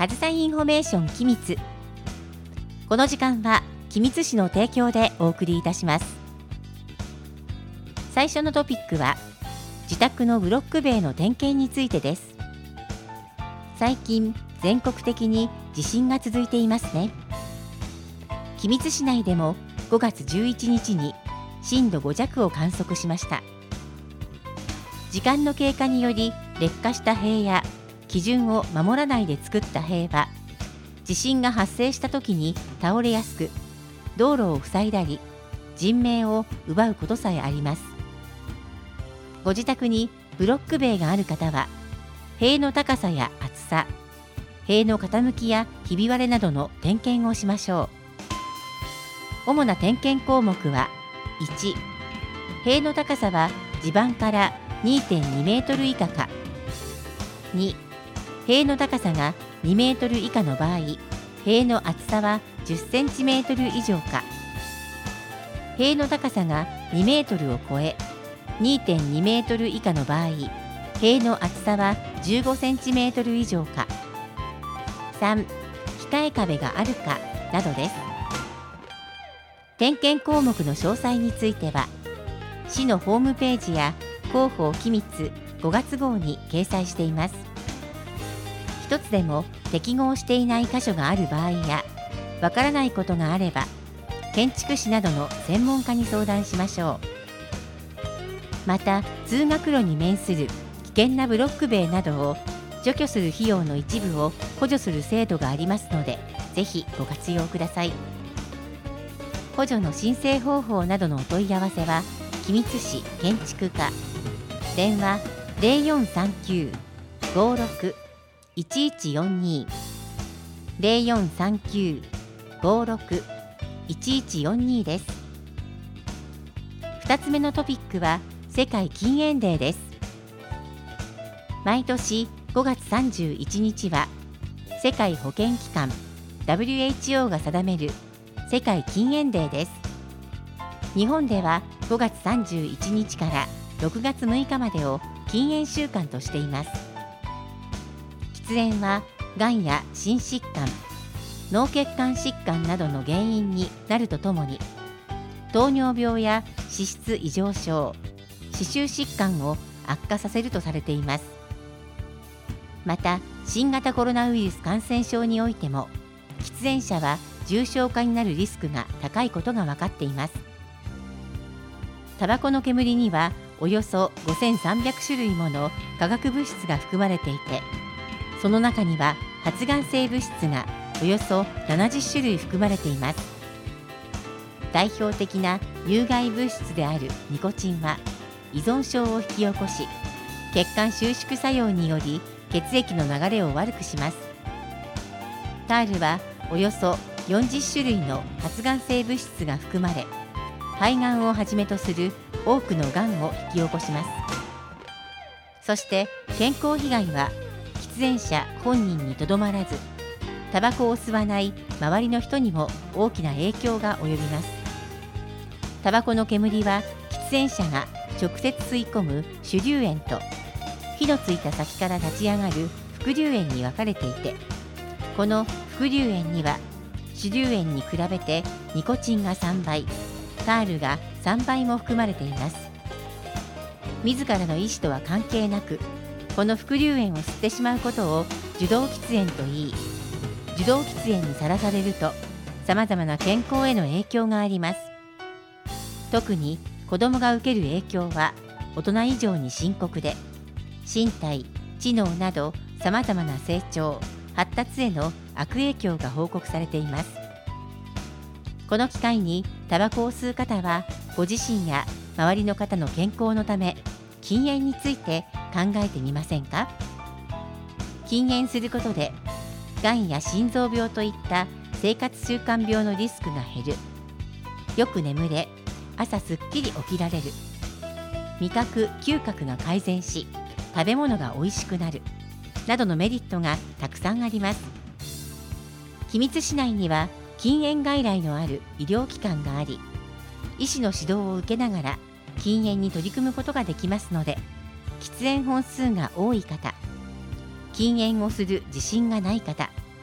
かずさインフォメーション機密。この時間は君津市の提供でお送りいたします。最初のトピックは自宅のブロック塀の点検についてです。最近全国的に地震が続いていますね。君津市内でも5月11日に震度5弱を観測しました。時間の経過により劣化した塀や基準を守らないで作った塀は地震が発生した時に倒れやすく、道路を塞いだり人命を奪うことさえあります。ご自宅にブロック塀がある方は塀の高さや厚さ、塀の傾きやひび割れなどの点検をしましょう。主な点検項目は1、塀の高さは地盤から 2.2 メートル以下か。2、塀の高さが2メートル以下の場合、塀の厚さは10センチメートル以上か。塀の高さが2メートルを超え 2.2 メートル以下の場合、塀の厚さは15センチメートル以上か。3、控え壁があるかなどです。点検項目の詳細については市のホームページや広報機密5月号に掲載しています。一つでも適合していない箇所がある場合やわからないことがあれば建築士などの専門家に相談しましょう。また通学路に面する危険なブロック塀などを除去する費用の一部を補助する制度がありますので、ぜひご活用ください。補助の申請方法などのお問い合わせは君津市建築課、電話 0439-56-1142 0439-56-1142 です。2つ目のトピックは世界禁煙デーです。毎年5月31日は世界保健機関 WHO が定める世界禁煙デーです。日本では5月31日から6月6日までを禁煙週間としています。喫煙はがんや心疾患、脳血管疾患などの原因になるとともに、糖尿病や脂質異常症、歯周疾患を悪化させるとされています。また新型コロナウイルス感染症においても喫煙者は重症化になるリスクが高いことが分かっています。タバコの煙にはおよそ5300種類もの化学物質が含まれていて、その中には発がん性物質がおよそ70種類含まれています。代表的な有害物質であるニコチンは依存症を引き起こし、血管収縮作用により血液の流れを悪くします。タールはおよそ40種類の発がん性物質が含まれ、肺がんをはじめとする多くのがんを引き起こします。そして健康被害は喫煙者本人にとどまらず、タバコを吸わない周りの人にも大きな影響が及びます。タバコの煙は喫煙者が直接吸い込む主流煙と火のついた先から立ち上がる副流煙に分かれていて、この副流煙には主流煙に比べてニコチンが3倍、タールが3倍も含まれています。自らの意思とは関係なく、この副流煙を吸ってしまうことを受動喫煙といい、受動喫煙にさらされるとさまざまな健康への影響があります。特に子どもが受ける影響は大人以上に深刻で、身体、知能などさまざまな成長、発達への悪影響が報告されています。この機会にタバコを吸う方はご自身や周りの方の健康のため禁煙について考えてみませんか。禁煙することでがんや心臓病といった生活習慣病のリスクが減る、よく眠れ、朝すっきり起きられる、味覚・嗅覚が改善し食べ物が美味しくなるなどのメリットがたくさんあります。君津市内には禁煙外来のある医療機関があり、医師の指導を受けながら禁煙に取り組むことができますので、喫煙本数が多い方、禁煙をする自信がない方、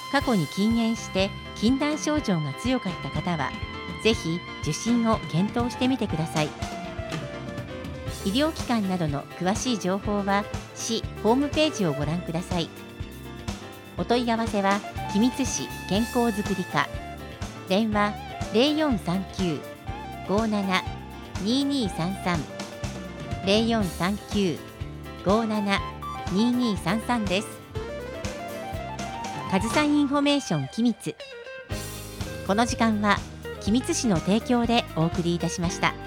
過去に禁煙して禁断症状が強かった方はぜひ受診を検討してみてください。医療機関などの詳しい情報は市ホームページをご覧ください。お問い合わせは君津市健康づくり課、電話 0439-57-2233 0439-57-2233 です。かずさインフォメーション君津。この時間は君津市の提供でお送りいたしました。